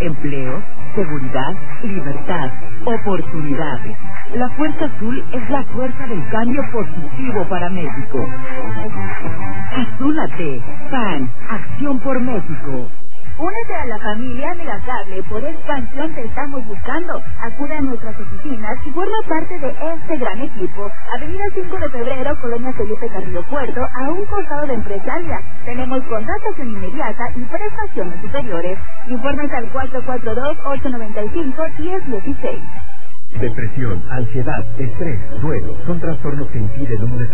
empleo, seguridad, libertad, oportunidades. La Fuerza Azul es la fuerza del cambio positivo para México. Azúlate, PAN, Acción por México. Únete a la familia Megacable, por expansión te estamos buscando. Acude a nuestras oficinas y forma parte de este gran equipo. Avenida 5 de Febrero, Colonia Felipe Carrillo Puerto, a un costado de Empresaria. Tenemos contratación inmediata y prestaciones superiores. Informes al 442-895-1016. Depresión, ansiedad, estrés, duelo, son trastornos que impiden un